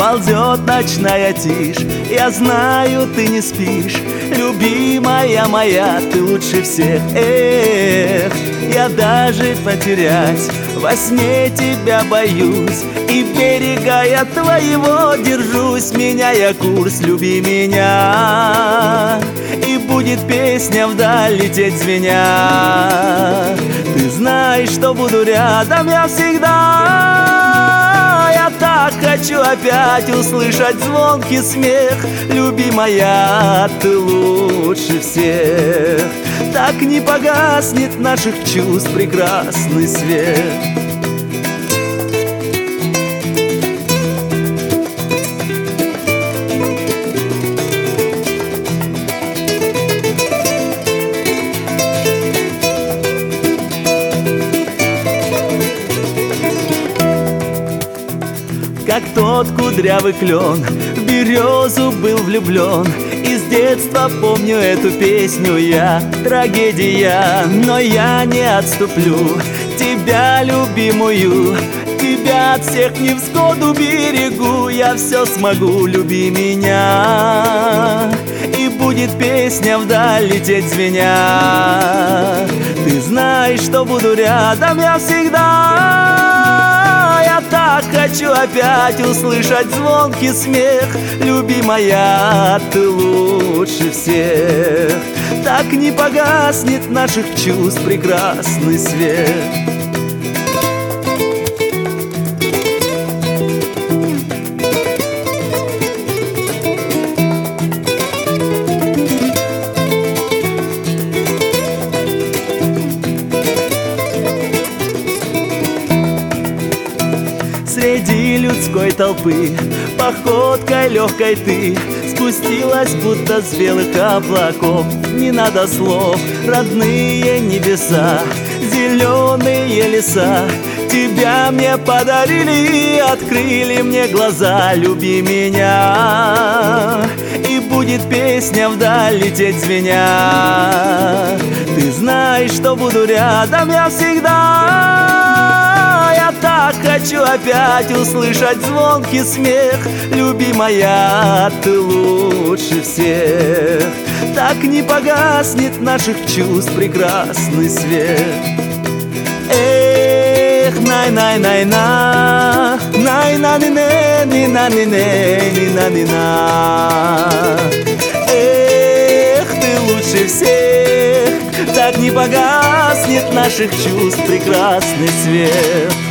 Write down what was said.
ползет ночная тишь. Я знаю, ты не спишь, любимая моя, ты лучше всех. Эх, я даже потерять во сне тебя боюсь, и берега я твоего держусь. Меняя курс, люби меня, и будет песня вдаль лететь звеня. Ты знаешь, что буду рядом я всегда. Я так хочу опять услышать звонкий смех. Любимая, ты лучше всех. Так не погаснет наших чувств прекрасный свет. Как тот кудрявый клен в березу был влюблен. И с детства помню эту песню я. Трагедия, но я не отступлю. Тебя, любимую, тебя от всех невзгод уберегу. Я все смогу, люби меня, и будет песня вдаль лететь звеня. Ты знаешь, что буду рядом я всегда. Я так хочу опять услышать звонкий смех. Любимая, ты лучше всех. Так не погаснет наших чувств прекрасный свет. Среди людской толпы походкой легкой ты спустилась, будто с белых облаков. Не надо слов, родные небеса, зеленые леса тебя мне подарили и открыли мне глаза. Люби меня, и будет песня вдаль лететь звеня. Ты знаешь, что буду рядом я всегда. Я так хочу опять услышать звонкий смех. Любимая, ты лучше всех. Так не погаснет наших чувств прекрасный свет. Эх, най-най-най-на, най-на-ни-не-ни-на-ни-не-ни-на-ни-на. Эх, ты лучше всех. Так не погаснет наших чувств прекрасный свет.